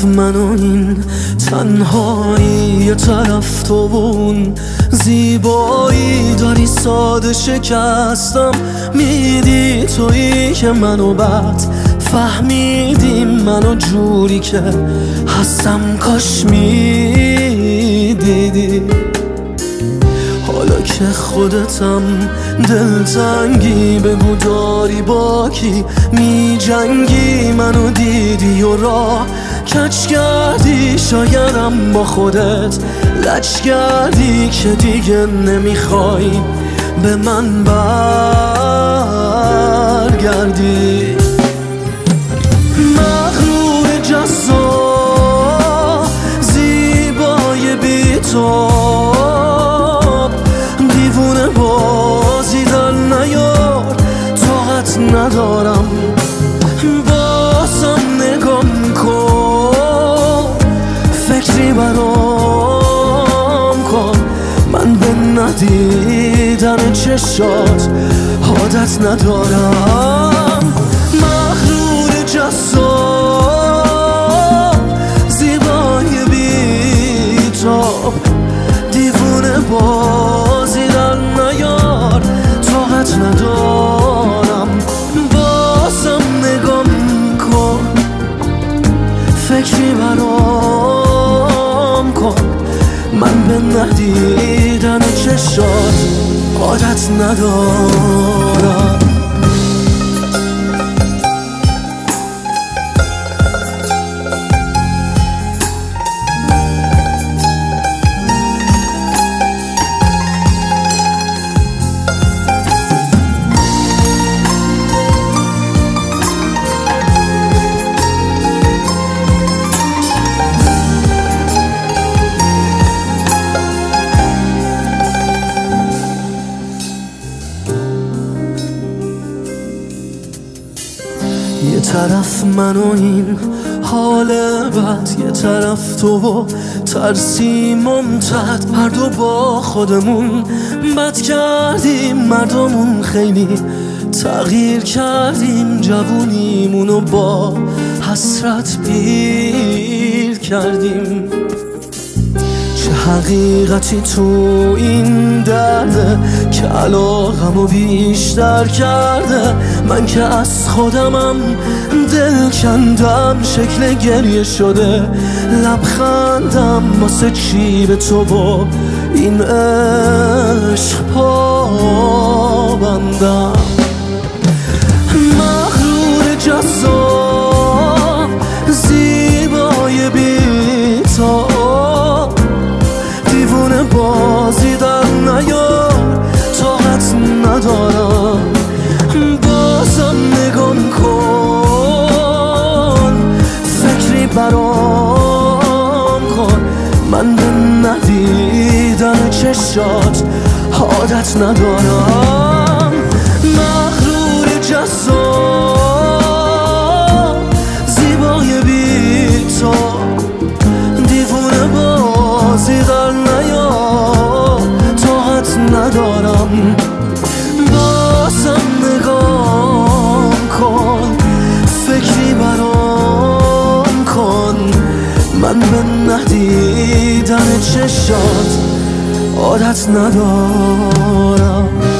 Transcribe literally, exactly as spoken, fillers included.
طرف من و این تنهایی، یه طرف تو و اون زیبایی. داری ساده شکستم میدی تویی که منو بعد فهمیدی منو جوری که هستم کاش میدیدی. حالا که خودتم دلتنگی، بگو داری با کی می جنگی. منو دیدی و راه کج کردی، شایدم با خودت لج کردی که دیگه نمیخوای به من برگردی. مغرور جذاب زیبای بی تو، دیوونه بازی در نیار طاقت ندارم. بازم نگام کن، فکری برام کن. من به ندیدن چشات عادت ندارم. مغرور جذاب زیبای بی تاب، دیوونه بازی در نیار طاقت ندارم. بازم نگام کن، فکری برام کن. من به ندیدن چشات عادت ندارم. یه طرف من و این حال بد، یه طرف تو و ترسی ممتد. هر دو با خودمون بد کردیم، مردمون خیلی تغییر کردیم. جوونیمونو با حسرت پیر کردیم. چه حقیقتی تو این درده که علاقمو بیشتر کرده. من که از خودمم دل کندم، شکل گریه شده لبخندم. واسه چی به تو با این عشق پابندم؟ مغرور جذاب زیبای بی تاب، دیوونه بازی در نیار طاقت ندارم. بازم نگام کن، فکری برام کن. من به ندیدن چشات عادت ندارم. مغرور جذاب زیبای بی تو، دیوونه بازی در نیار طاقت ندارم. بازم نگام کن، فکری برام کن. من به ندیدن چشات عادت ندارم.